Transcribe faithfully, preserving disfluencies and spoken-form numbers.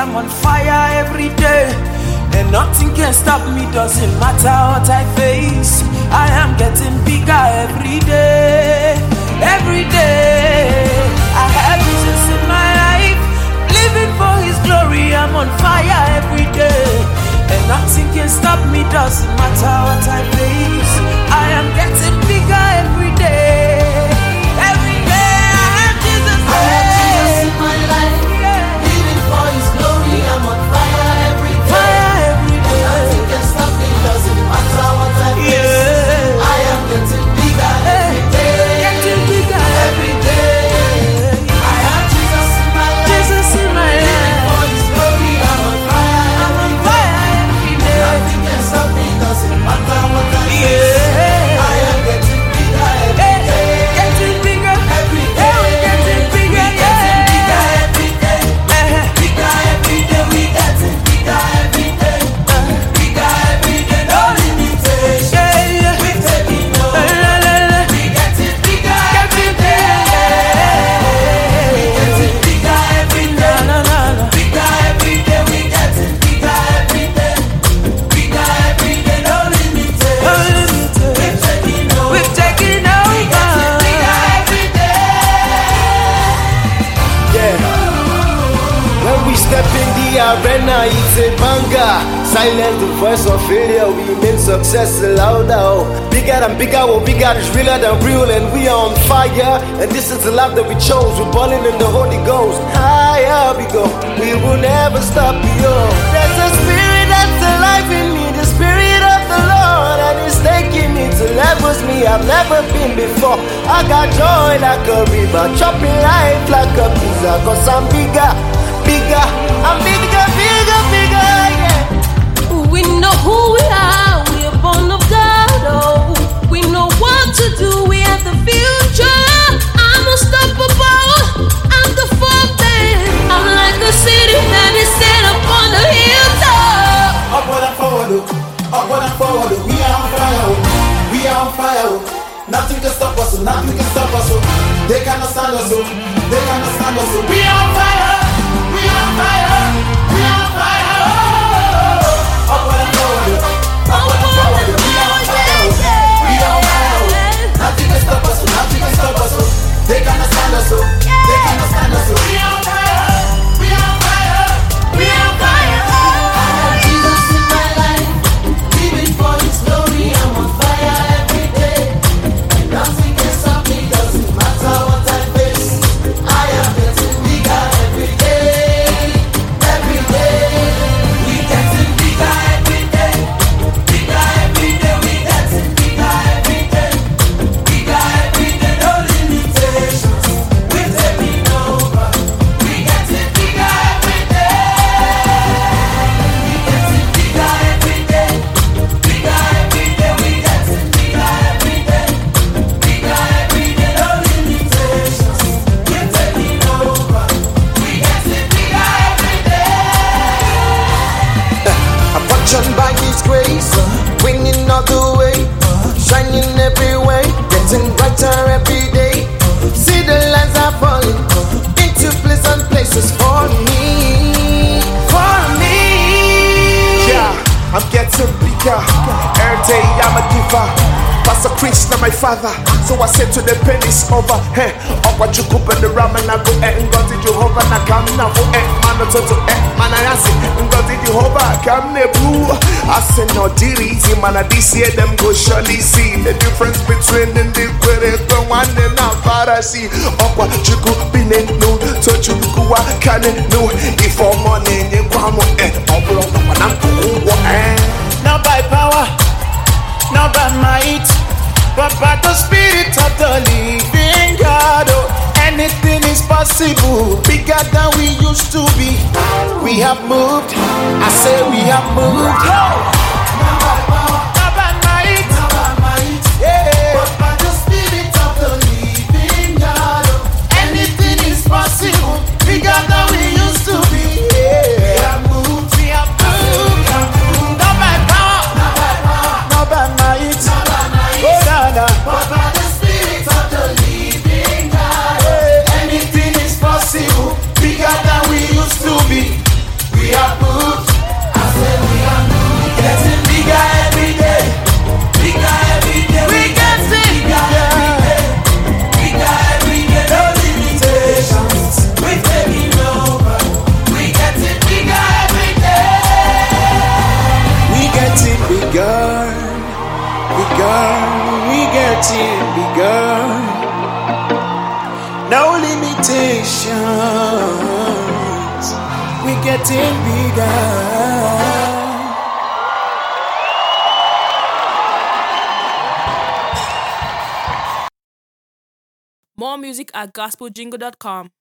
I'm on fire every day. And nothing can stop me, doesn't matter what I face. I am getting bigger every day, every day. I have Jesus in my life, living for his glory. I'm on fire every day. And nothing can stop me, doesn't matter what I face. I am getting bigger every day, every day. I have Jesus, I have Jesus in my life, living for his glory. I'm on fire every day. Fire every day. Nothing can stop me, doesn't matter what I face. Yeah. I am getting bigger every day, getting bigger every day. I have Jesus in my life, Jesus in my living life. for his glory. I'm on fire I'm on every day. fire every day. Nothing can stop me, doesn't matter what I face. Yeah. I am getting bigger every Hey, day, getting bigger every Hey, day. we getting bigger, We getting bigger yeah. every day. Uh-huh. Bigger every day, we getting bigger every day. Bigger every day, no limitation. Yeah, yeah. We taking La, over. la, la, la. We getting bigger every Getting day. We bigger. getting bigger every La, day. la, la, la. Bigger every day, we getting bigger every day. Bigger every day, no limitation. Unlimited. We taking over. We've taken We getting bigger over. every day. Yeah. When we step in the arena, it's a banger. Silence the voice of failure, we make success louder. Oh. Bigger than bigger, oh, bigger is realer than real, and we are on fire. And this is the life that we chose. We're balling in the Holy Ghost. Higher we go, we will never stop. Yo, there's a spirit that's alive in me, the spirit of the Lord, and it's taking me to levels me I've never been before. I got joy like a river, chopping life like a pizza. Cause I'm bigger, bigger, I'm bigger, bigger, bigger, yeah. We know who we are, we are born of God, oh. We know what to do, we have the future. I'm unstoppable, I'm the fountain. I'm like a city that is set up on a hilltop. Upward and forward, oh. Upward and forward, oh. We are on fire, oh. We are on fire, oh. Nothing can stop us, oh. Nothing can stop us, oh. They cannot stand us, oh. They cannot stand us, oh. We are on fire, we are on fire, we are on fire, oh. Upward and forward, oh. Upward and forward, oh. We are on fire, oh. We are on fire, oh. Nothing can stop us, oh. Nothing can stop us, oh. They cannot stand us, oh. They cannot stand us, oh. We are on fire, we are on fire, we are on fire, oh. I have Jesus in my life, living for his glory. I'm on fire every day. And nothing can stop me, doesn't matter what I face. I am getting bigger every day, every day. We getting bigger every day, bigger every day. We getting bigger every day, bigger every day. No limitations, we taking over. We getting bigger every day. We getting bigger every day, bigger every day. We getting bigger every day, bigger every day. No limitations, we taking over. We getting bigger every day. I'm watching by his grace, winning all the way, shining every way, getting brighter every day. See the lines are falling into pleasant places for me, for me. Yeah, I'm getting bigger. Every day I'm a giver. Pastor Krishna, my father. So I said to the pen is over. Hey, up what you cook and the ramen I go and go to Jehovah na come now for eh man to to eh man I say and go to Jehovah come ne blue. I said no diri man this year them go surely see the difference between the different one and now para see up what you cook be no to you go can no if for money you come eh up long na go eh Not by power, not by might, but by the Spirit of the living God. Oh, anything is possible, bigger than we used to be. We have moved, I say we have moved. Not by power, not by might, not by might, yeah, but by the Spirit of the living God. Oh, anything is possible, bigger than we used to be. Yeah. We have moved, we have moved, we have moved. Not by power, not by power, not by might, not by might, oh, nah, nah. But by the Spirit of the living God. Yeah. Anything is possible, bigger than we used to be. We limitations. We're getting bigger. More music at gospel jingle dot com.